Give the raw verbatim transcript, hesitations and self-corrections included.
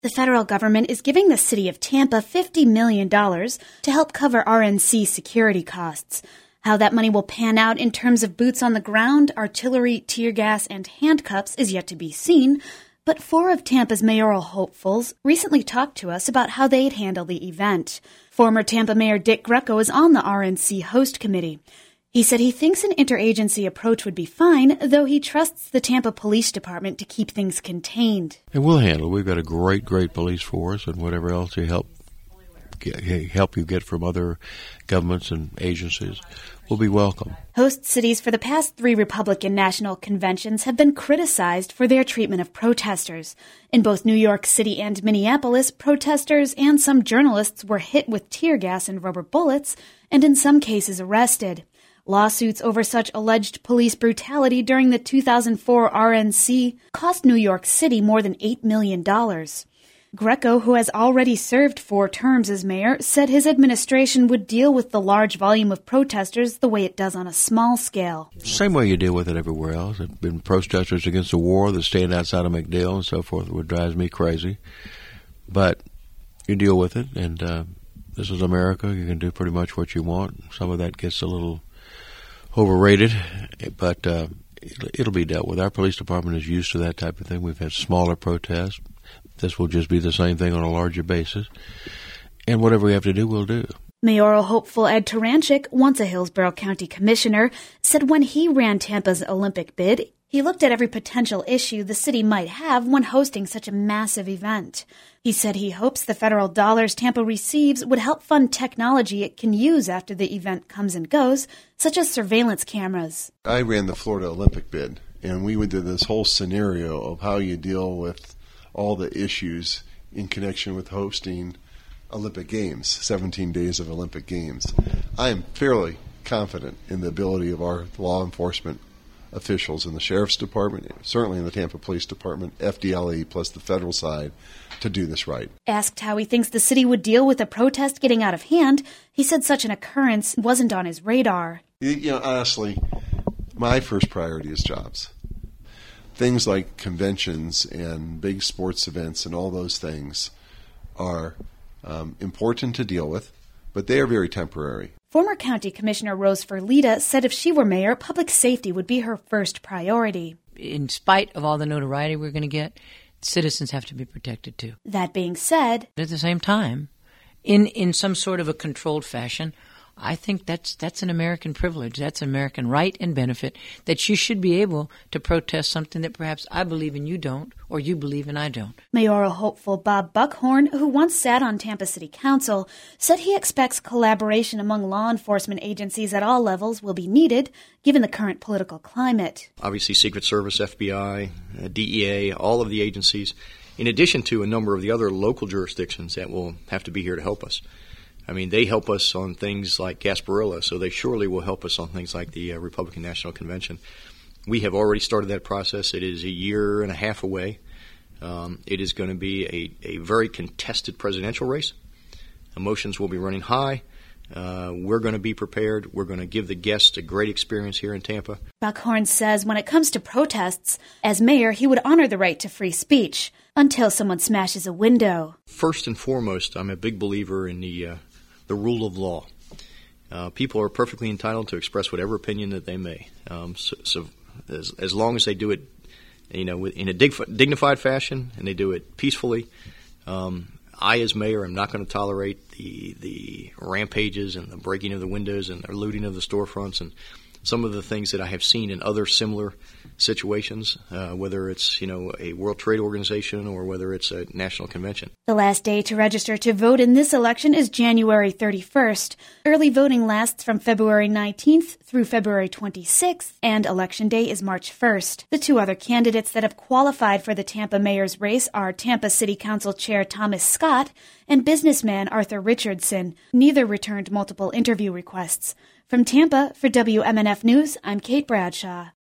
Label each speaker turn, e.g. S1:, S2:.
S1: The federal government is giving the city of Tampa fifty million dollars to help cover R N C security costs. How that money will pan out in terms of boots on the ground, artillery, tear gas, and handcuffs is yet to be seen, but four of Tampa's mayoral hopefuls recently talked to us about how they'd handle the event. Former Tampa Mayor Dick Greco is on the R N C host committee. He said he thinks an interagency approach would be fine, though he trusts the Tampa Police Department to keep things contained.
S2: And we'll handle it. We've got a great, great police force and whatever else you help get, help you get from other governments and agencies will be welcome.
S1: Host cities for the past three Republican national conventions have been criticized for their treatment of protesters. In both New York City and Minneapolis, protesters and some journalists were hit with tear gas and rubber bullets, and in some cases arrested. Lawsuits over such alleged police brutality during the two thousand four R N C cost New York City more than eight million dollars. Greco, who has already served four terms as mayor, said his administration would deal with the large volume of protesters the way it does on a small scale.
S2: Same way you deal with it everywhere else. There have been protesters against the war that stand outside of MacDill and so forth, which drives me crazy. But you deal with it, and uh, this is America. You can do pretty much what you want. Some of that gets a little overrated, but uh, it'll be dealt with. Our police department is used to that type of thing. We've had smaller protests. This will just be the same thing on a larger basis. And whatever we have to do, we'll do.
S1: Mayoral hopeful Ed Taranchik, once a Hillsborough County commissioner, said when he ran Tampa's Olympic bid, he looked at every potential issue the city might have when hosting such a massive event. He said he hopes the federal dollars Tampa receives would help fund technology it can use after the event comes and goes, such as surveillance cameras.
S3: I ran the Florida Olympic bid, and we did this whole scenario of how you deal with all the issues in connection with hosting Olympic Games, seventeen days of Olympic Games. I am fairly confident in the ability of our law enforcement officials in the Sheriff's Department, certainly in the Tampa Police Department, F D L E, plus the federal side, to do this right.
S1: Asked how he thinks the city would deal with a protest getting out of hand, he said such an occurrence wasn't on his radar.
S3: You know, honestly, my first priority is jobs. Things like conventions and big sports events and all those things are um, important to deal with, but they are very temporary.
S1: Former County Commissioner Rose Ferlita said if she were mayor, public safety would be her first priority.
S4: In spite of all the notoriety we're going to get, citizens have to be protected too.
S1: That being said,
S4: at the same time, in, in some sort of a controlled fashion, I think that's that's an American privilege. That's an American right and benefit that you should be able to protest something that perhaps I believe and you don't, or you believe and I don't.
S1: Mayoral hopeful Bob Buckhorn, who once sat on Tampa City Council, said he expects collaboration among law enforcement agencies at all levels will be needed, given the current political climate.
S5: Obviously, Secret Service, F B I, uh, D E A, all of the agencies, in addition to a number of the other local jurisdictions that will have to be here to help us. I mean, they help us on things like Gasparilla, so they surely will help us on things like the uh, Republican National Convention. We have already started that process. It is a year and a half away. Um, it is going to be a, a very contested presidential race. Emotions will be running high. Uh, we're going to be prepared. We're going to give the guests a great experience here in Tampa.
S1: Buckhorn says when it comes to protests, as mayor, he would honor the right to free speech until someone smashes a window.
S5: First and foremost, I'm a big believer in the uh, the rule of law. Uh, people are perfectly entitled to express whatever opinion that they may. Um, so, so as, as long as they do it, you know, in a dig- dignified fashion and they do it peacefully, um, I, as mayor, am not going to tolerate the the rampages and the breaking of the windows and the looting of the storefronts and some of the things that I have seen in other similar situations, uh, whether it's, you know, a World Trade Organization or whether it's a national convention.
S1: The last day to register to vote in this election is January thirty-first. Early voting lasts from February nineteenth through February twenty-sixth, and Election Day is March first. The two other candidates that have qualified for the Tampa mayor's race are Tampa City Council Chair Thomas Scott and businessman Arthur Richardson. Neither returned multiple interview requests. From Tampa, for W M N F News, I'm Kate Bradshaw.